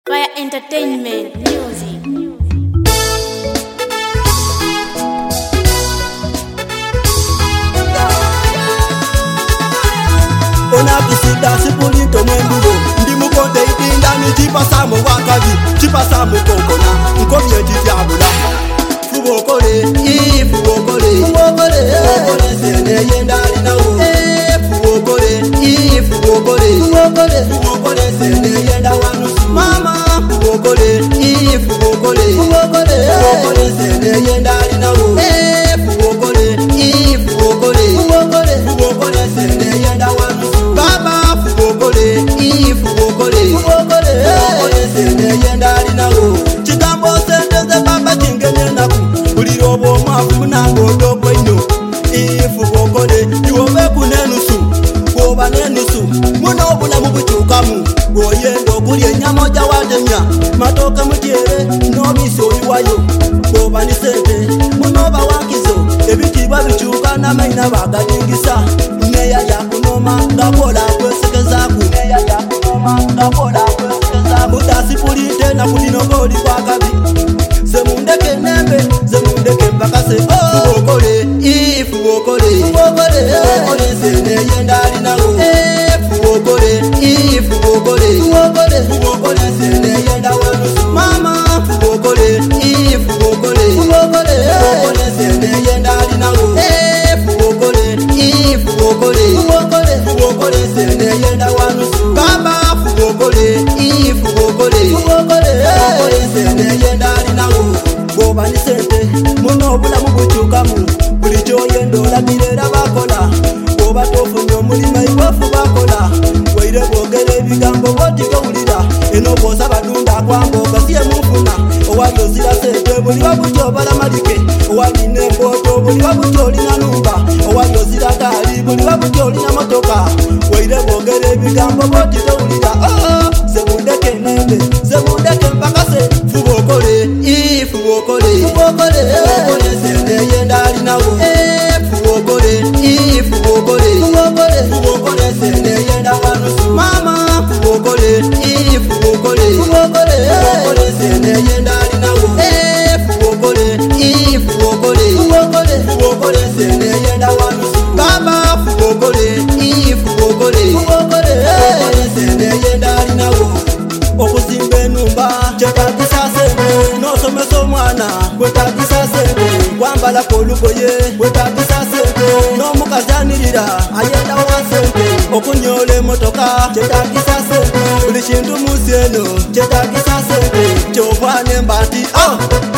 Via entertainment, music. Ona kusida sipulito mwendugo ndi mukonde idinda ni chipasa mu wakabi chipasa mu kokona nkobye tityabula fubokole fubokole fubokole sene yenda linawo fubokole fubokole fubokole sene yenda wanusu mama fubokole fubokole sene yenda linawo fubokole fubokole sene yenda wanusu baba fubokole fubokole sene yenda linawo chigambo sendeze baba chingene naku ulirobo mafu nango dogo ino fubokole iwobe kunenusu kuoba nenusu muno bulamu buchukamu goyendo kulye nyama ja watemya matoka mutyere nobiso biwayo kuoba ni sente muno bawankizo ebitibwa bichuka n'amaina bagadingisa neya yakunoma ngakola kwesekezaku mutasipulite na kulinogoli kwa kabi zemundeke nembe zemundeke mpakase fubokole fubokole sene yenda linawo fubokole fubokole sene yenda wanusu mama fubokole fubokole sene yenda linawo fubokole fubokole sene yenda wanusu baba fubokole sene yenda linawo goba ni sente muno bulamu buchukamu bulicho yendo labirera bakola goba tofunye omulima iwafu bakola waire bogere ebigambo botikowulira eno bosa badunda kwamboga siye mufuna owayozira sente buli wabucho balamalike owalina emboto buli wabucho olina numba owayozira gaali buli wabucho olina motoka waire bogere ebigambo botikowulira zemundeke nembe zemundeke mpakase fubokole sene yenda linawo fubokole sene yenda wanusu mama fubokole sene yenda linawo fubokole sene yenda wanusu baba fubokole sene yenda linawo okuzimba enumba kyetagisa sente nosomesa omwana kwetagisa sente kwambala kolugoye kwetagisa sente n'omukazi anirira ayenda wa sente okunyola emotoka kyetagisa sente buli kintu musi eno kyetagisa sente kyovane mba nti